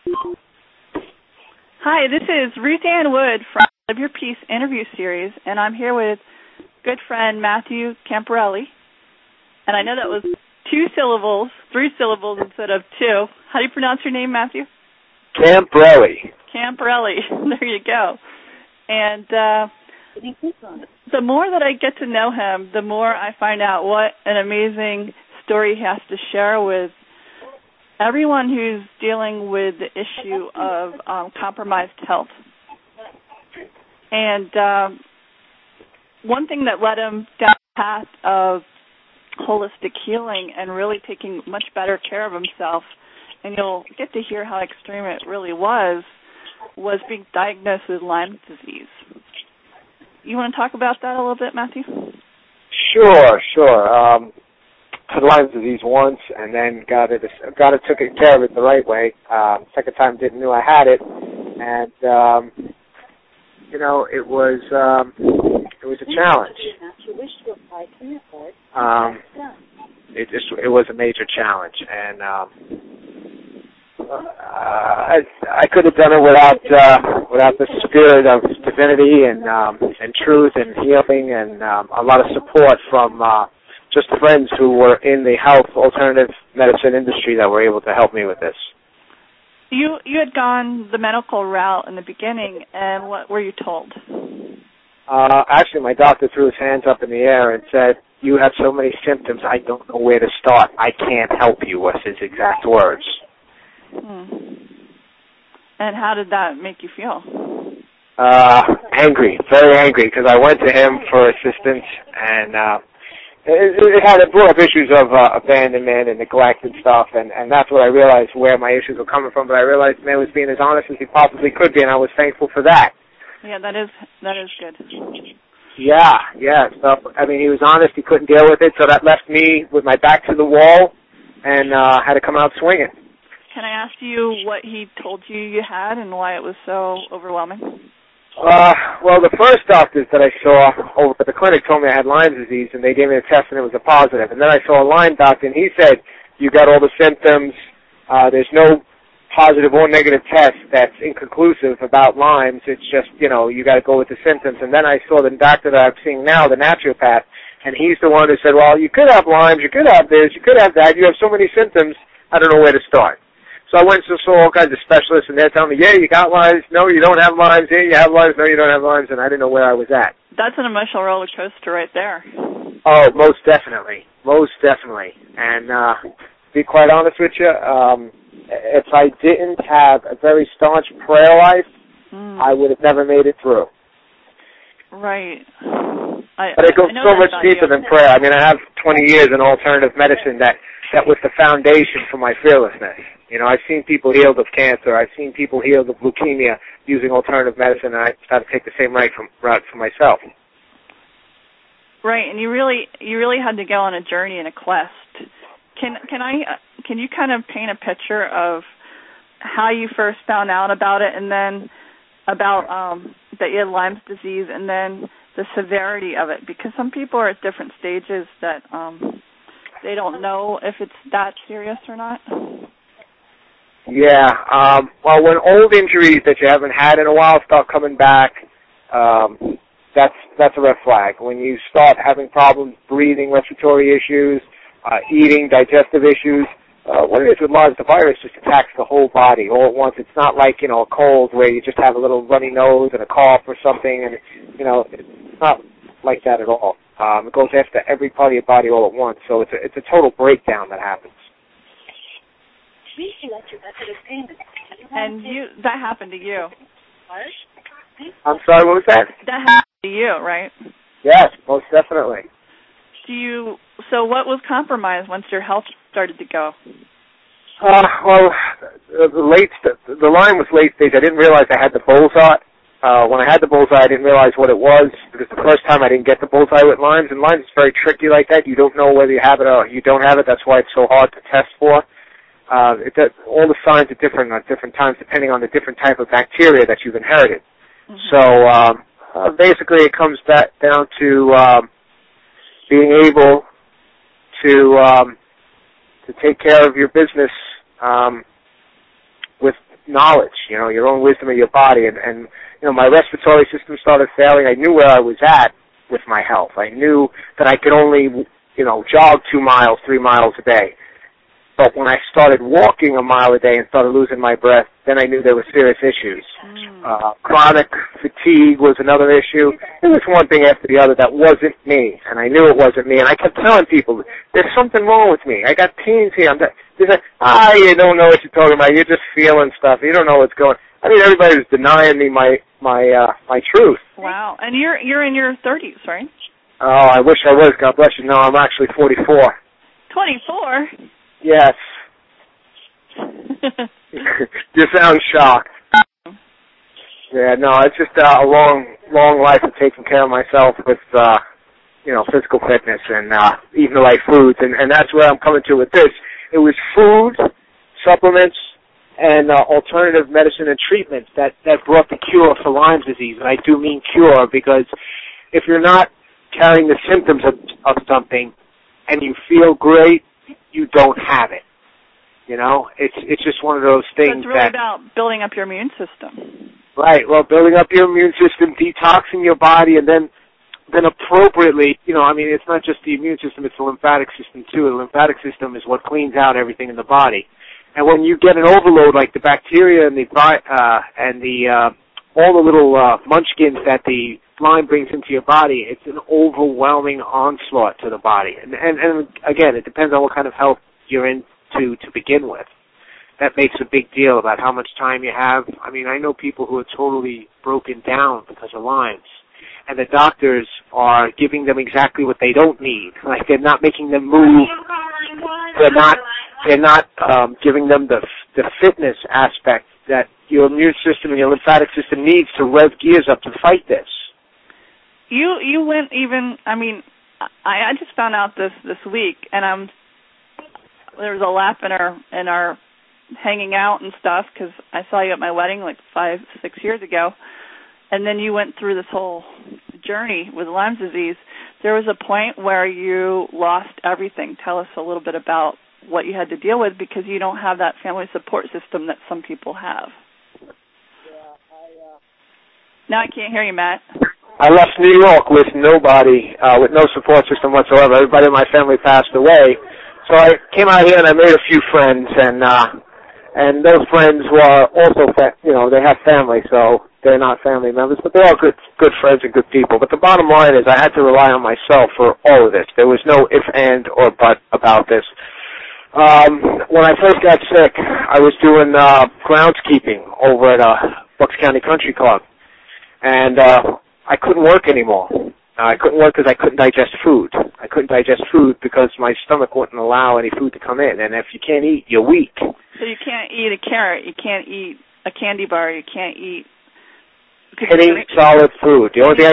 Hi, this is Ruth Ann Wood from Live Your Peace interview series, and I'm here with good friend Matthew Camporelli. And I know that was 3 syllables instead of 2. How do you pronounce your name, Matthew? Camporelli. Camporelli. There you go. And the more that I get to know him, the more I find out what an amazing story he has to share with everyone who's dealing with the issue of compromised health. And one thing that led him down the path of holistic healing and really taking much better care of himself, and you'll get to hear how extreme it really was being diagnosed with Lyme disease. You want to talk about that a little bit, Matthew? Sure. Had Lyme disease once, and then got it took care of it the right way. Second time didn't know I had it, and it was a challenge. It was a major challenge, and I could have done it without the spirit of divinity and truth and healing and a lot of support from just friends who were in the health alternative medicine industry that were able to help me with this. You had gone the medical route in the beginning, and what were you told? Actually, my doctor threw his hands up in the air and said, "You have so many symptoms, I don't know where to start. I can't help you," was his exact words. And how did that make you feel? Angry, very angry, because I went to him for assistance, and it brought up issues of abandonment and neglect and stuff, and that's what I realized where my issues were coming from. But I realized the man was being as honest as he possibly could be, and I was thankful for that. Yeah, that is good. Yeah. So, he was honest. He couldn't deal with it, so that left me with my back to the wall and had to come out swinging. Can I ask you what he told you had and why it was so overwhelming? Well, the first doctors that I saw over at the clinic told me I had Lyme disease, and they gave me a test, and it was a positive. And then I saw a Lyme doctor, and he said, "You got all the symptoms. There's no positive or negative test that's inconclusive about Lyme's. It's just, you got to go with the symptoms." And then I saw the doctor that I'm seeing now, the naturopath, and he's the one who said, "Well, you could have Lyme's, you could have this, you could have that. You have so many symptoms, I don't know where to start." So I went and saw all kinds of specialists, and they're telling me, "Yeah, you got Lyme's. No, you don't have Lyme's. Yeah, you have Lyme's. No, you don't have Lyme's." And I didn't know where I was at. That's an emotional roller coaster right there. Oh, most definitely. And to be quite honest with you, if I didn't have a very staunch prayer life, I would have never made it through. Right. But it goes so much deeper than prayer. I have 20 years in alternative medicine that was the foundation for my fearlessness. I've seen people healed of cancer. I've seen people healed of leukemia using alternative medicine, and I decided to take the same route for myself. Right, and you really had to go on a journey and a quest. Can you kind of paint a picture of how you first found out about it, and then about that you had Lyme's disease, and then the severity of it? Because some people are at different stages that they don't know if it's that serious or not. Yeah. Well, when old injuries that you haven't had in a while start coming back, that's a red flag. When you start having problems breathing, respiratory issues, eating, digestive issues, what it is with Lyme, the virus just attacks the whole body all at once. It's not like, a cold where you just have a little runny nose and a cough or something, and, it's not like that at all. It goes after every part of your body all at once, so it's a total breakdown that happens. And that happened to you. I'm sorry, what was that? That happened to you, right? Yes, most definitely. So what was compromised once your health started to go? Well, the Lyme was late stage. I didn't realize I had the bullseye. When I had the bullseye, I didn't realize what it was, because the first time I didn't get the bullseye with Lyme's, and Lyme's is very tricky like that. You don't know whether you have it or you don't have it. That's why it's so hard to test for. All the signs are different at different times, depending on the different type of bacteria that you've inherited. Mm-hmm. So basically, it comes back down to being able to take care of your business with knowledge, your own wisdom of your body. And my respiratory system started failing. I knew where I was at with my health. I knew that I could only, jog 2 miles, 3 miles a day. But when I started walking a mile a day and started losing my breath, then I knew there were serious issues. Chronic fatigue was another issue. It was one thing after the other that wasn't me, and I knew it wasn't me. And I kept telling people, there's something wrong with me. I got pains here. You don't know what you're talking about. You're just feeling stuff. You don't know what's going on. I mean, everybody was denying me my truth. Wow. And you're in your 30s, right? Oh, I wish I was. God bless you. No, I'm actually 44. 24? Yes. You sound shocked. Yeah, no, it's just a long life of taking care of myself with, physical fitness and eating the right foods. And that's where I'm coming to with this. It was food, supplements, and alternative medicine and treatments that brought the cure for Lyme disease. And I do mean cure, because if you're not carrying the symptoms of something and you feel great, you don't have it. It's just one of those things. So it's really about building up your immune system. Right. Well, building up your immune system, detoxing your body, and then appropriately, it's not just the immune system, it's the lymphatic system too. The lymphatic system is what cleans out everything in the body. And when you get an overload, like the bacteria and all the little munchkins that the Lyme brings into your body, it's an overwhelming onslaught to the body. And again, it depends on what kind of health you're in to begin with. That makes a big deal about how much time you have. I mean, I know people who are totally broken down because of Lyme's, and the doctors are giving them exactly what they don't need. Like, they're not making them move. They're not giving them the fitness aspect that your immune system and your lymphatic system needs to rev gears up to fight this. You went even. I mean, I just found out this week, and there was a laugh in our hanging out and stuff, because I saw you at my wedding like 5-6 years ago, and then you went through this whole journey with Lyme disease. There was a point where you lost everything. Tell us a little bit about what you had to deal with, because you don't have that family support system that some people have. Now I can't hear you, Matt. I left New York with nobody, with no support system whatsoever. Everybody in my family passed away. So I came out here and I made a few friends, and those friends were also, they have family, so they're not family members, but they're all good friends and good people. But the bottom line is I had to rely on myself for all of this. There was no if, and, or but about this. When I first got sick, I was doing groundskeeping over at Bucks County Country Club, and I couldn't work anymore. I couldn't work because I couldn't digest food. I couldn't digest food because my stomach wouldn't allow any food to come in. And if you can't eat, you're weak. So you can't eat a carrot. You can't eat a candy bar. You can't eat any solid food. The only thing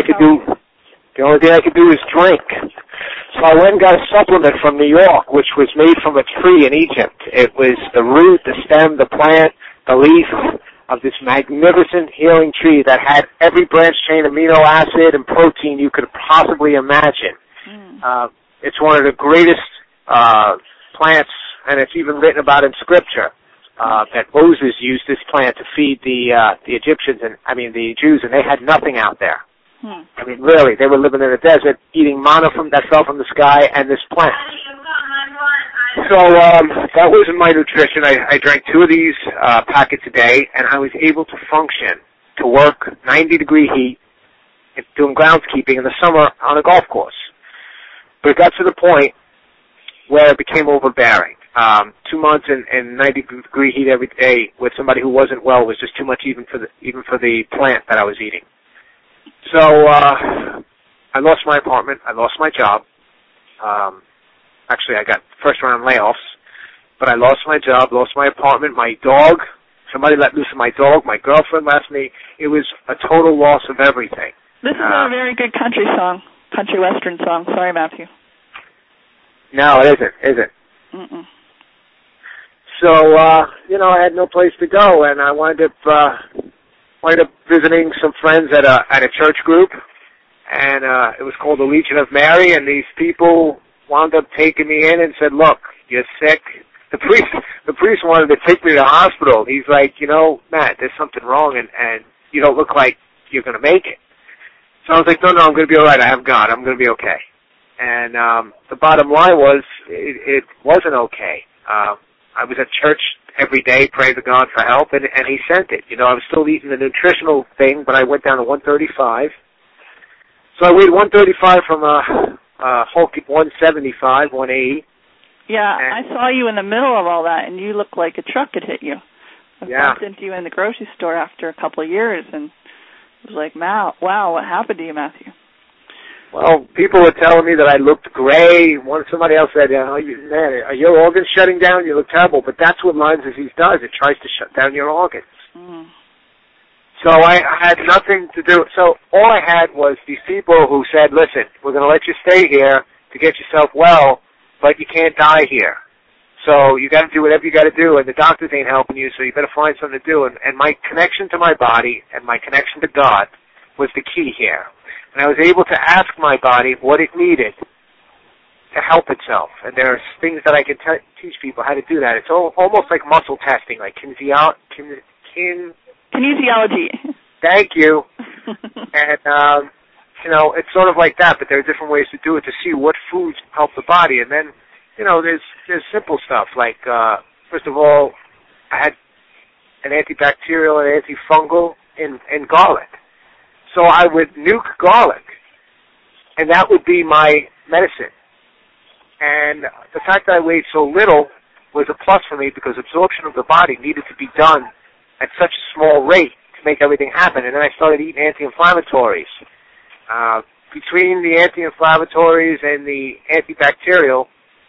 I could do is drink. So I went and got a supplement from New York, which was made from a tree in Egypt. It was the root, the stem, the plant, the leaf of this magnificent healing tree that had every branch chain amino acid and protein you could possibly imagine. It's one of the greatest plants, and it's even written about in Scripture, that Moses used this plant to feed the Egyptians, the Jews, and they had nothing out there. I mean, really, they were living in a desert, eating manna that fell from the sky and this plant. So that was my nutrition. I drank 2 of these packets a day, and I was able to function, to work 90-degree heat, doing groundskeeping in the summer on a golf course. But it got to the point where it became overbearing. 2 months in 90-degree heat every day with somebody who wasn't well was just too much even for the plant that I was eating. So I lost my apartment. I lost my job. Actually, I got first-round layoffs. But I lost my job, lost my apartment, my dog. Somebody let loose my dog. My girlfriend left me. It was a total loss of everything. This is a very good country western song. Sorry, Matthew. No, it isn't, is it? Mm-mm. So, I had no place to go, and I wound up visiting some friends at a church group, and it was called the Legion of Mary, and these people wound up taking me in and said, look, you're sick, the priest wanted to take me to the hospital. He's like, Matt, there's something wrong, and you don't look like you're going to make it. So I was like, no, I'm going to be all right. I have God. I'm going to be okay. And the bottom line was, it wasn't okay. I was at church every day, praying to God for help, and He sent it. I was still eating the nutritional thing, but I went down to 135. So I weighed 135 from a hulky 175, 180. Yeah, I saw you in the middle of all that, and you looked like a truck had hit you. I bumped into you in the grocery store after a couple of years, and it was like, wow, what happened to you, Matthew? Well, people were telling me that I looked gray. Somebody else said, man, are your organs shutting down? You look terrible. But that's what Lyme disease does. It tries to shut down your organs. Mm. So I had nothing to do. So all I had was these people who said, listen, we're going to let you stay here to get yourself well, but you can't die here. So you got to do whatever you got to do, and the doctors ain't helping you, so you better find something to do. And my connection to my body and my connection to God was the key here. And I was able to ask my body what it needed to help itself. And there are things that I can teach people how to do that. It's almost like muscle testing, like kinesiology. Thank you. And, it's sort of like that, but there are different ways to do it, to see what foods help the body. And then, there's simple stuff, like, first of all, I had an antibacterial and antifungal in garlic. So I would nuke garlic, and that would be my medicine. And the fact that I weighed so little was a plus for me, because absorption of the body needed to be done at such a small rate to make everything happen. And then I started eating anti-inflammatories. Between the anti-inflammatories and the antibacterial,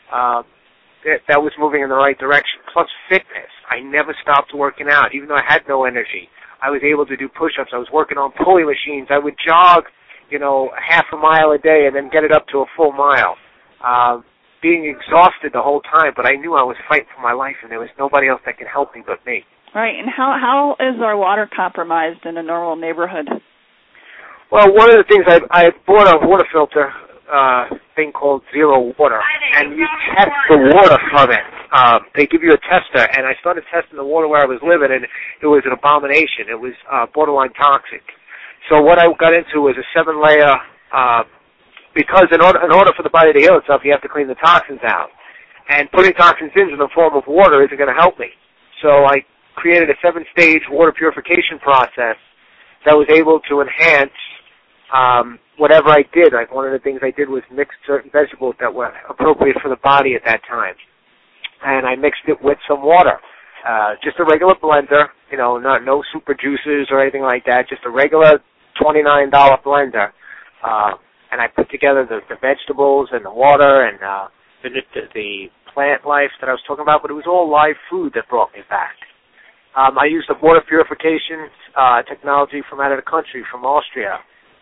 that was moving in the right direction. Plus fitness. I never stopped working out, even though I had no energy. I was able to do push-ups. I was working on pulley machines. I would jog, half a mile a day and then get it up to a full mile. Being exhausted the whole time, but I knew I was fighting for my life, and there was nobody else that could help me but me. Right, and how is our water compromised in a normal neighborhood? Well, one of the things, I bought a water filter thing called Zero Water, and you test the water from it. They give you a tester, and I started testing the water where I was living, and it was an abomination. It was borderline toxic. So what I got into was a 7-layer, because in order for the body to heal itself, you have to clean the toxins out. And putting toxins in the form of water isn't going to help me. So I created a 7-stage water purification process that was able to enhance whatever I did. Like, one of the things I did was mix certain vegetables that were appropriate for the body at that time. And I mixed it with some water. Just a regular blender, no super juices or anything like that, just a regular $29 blender. And I put together the vegetables and the water and the plant life that I was talking about, but it was all live food that brought me back. I used the water purification technology from out of the country, from Austria.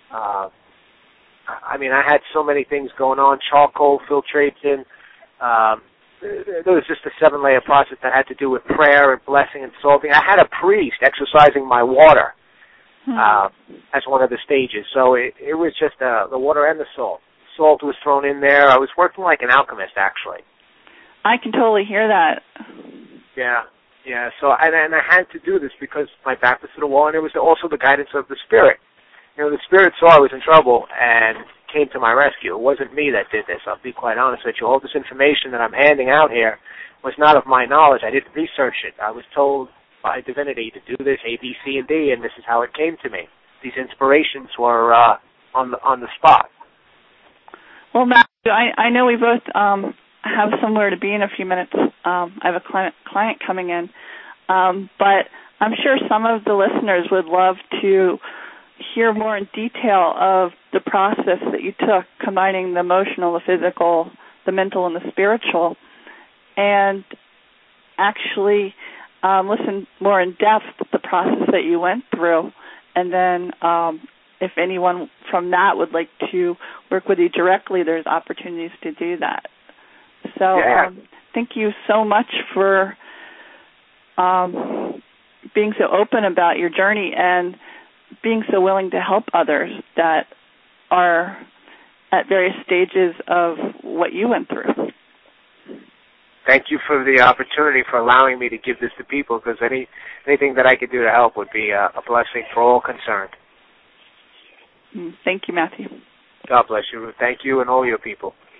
I had so many things going on, charcoal filtration. There was just a 7-layer process that had to do with prayer and blessing and salting. I had a priest exercising my water as one of the stages. So it was just the water and the salt. Salt was thrown in there. I was working like an alchemist, actually. I can totally hear that. Yeah. So and I had to do this because my back was to the wall, and it was also the guidance of the Spirit. The Spirit saw I was in trouble and came to my rescue. It wasn't me that did this. I'll be quite honest with you. All this information that I'm handing out here was not of my knowledge. I didn't research it. I was told by divinity to do this, A, B, C, and D, and this is how it came to me. These inspirations were on the spot. Well, Matthew, I know we both have somewhere to be in a few minutes. I have a client coming in, but I'm sure some of the listeners would love to hear more in detail of the process that you took, combining the emotional, the physical, the mental, and the spiritual, and actually listen more in depth the process that you went through. And then if anyone from that would like to work with you directly, there's opportunities to do that. So thank you so much for being so open about your journey and being so willing to help others that are at various stages of what you went through. thank you for the opportunity for allowing me to give this to people, because anything that I could do to help would be a blessing for all concerned. Thank you, Matthew. God bless you, Ruth. Thank you and all your people.